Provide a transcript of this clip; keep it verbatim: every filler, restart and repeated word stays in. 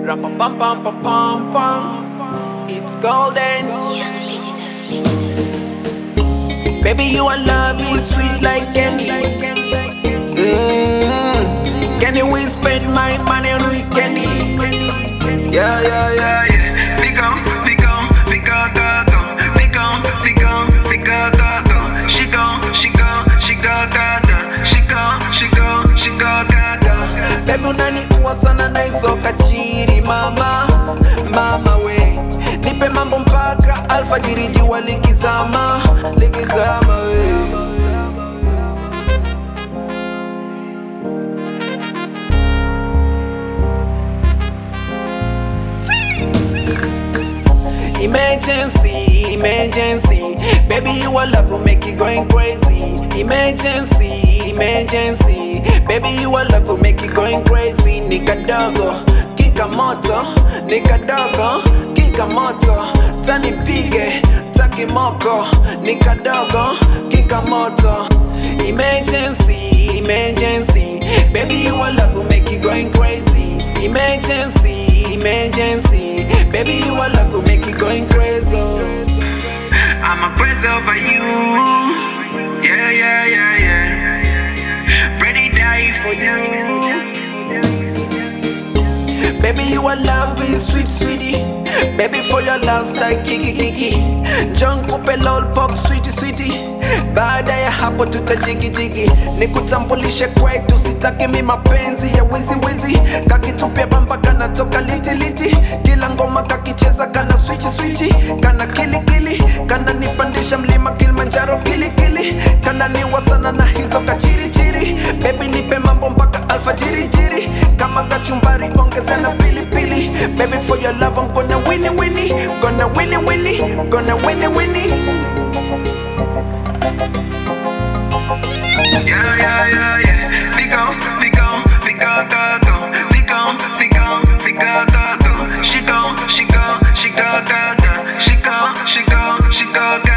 Ram pam pam pam pam pam pam. It's golden. Young legendary, legendary. Baby, you are love is sweet like candy. Mmm. Candy, we spend my money on weekendy. Yeah, yeah, yeah, yeah. Pick on, pick on, pick on, pick on, pick on, pick on, pick on. She gone, she gone, she gone, she gone, she gone, she gone. Baby, unani uwa sana na hizo kachiri mama, mama we. Nipe mambo mpaka alfajiri jua likizama, likizama we. Emergency, emergency. Baby, you are love will make you going crazy. Emergency, emergency. Baby, you are love will make you going crazy. Nikadogo, kika moto. Nikadogo, kika moto. Tani pige, taki moko. Nikadogo, kika moto. Emergency, emergency. Baby, you are love will make you going crazy. Emergency, emergency. Baby, you are love will make you going crazy. I'm a crazy over you. Yeah, yeah, yeah, yeah. Ready die for you. Baby, you are love is sweet, sweetie. Baby, for your love style kiki kiki. John kupe lol pop sweetie, sweetie. Baada ya hapo tutajigi jigi. Nikutambulishe kwetu, sitaki mi mapenzi ya wizi wizi. Kakitupia bamba kana toka liti liti. Kila ngoma kakicheza kana switchi switchi. Kana kili kili, kana nipandisha mlima Kilimanjaro kili kili. Kana niwa sana na hizo kachiri chiri. Baby, nipe mambo mpaka alfajiri jiri. Kama kachumbari ongeza na pili pili. Baby, for your love I'm gonna winnie winnie. Gonna winnie winnie, gonna winnie winnie. Yeah, yeah, yeah, yeah. Pick on, pick on, pick on, pick on, pick on, pick on. She gone, she gone, she gone, she gone, she gone, she gone.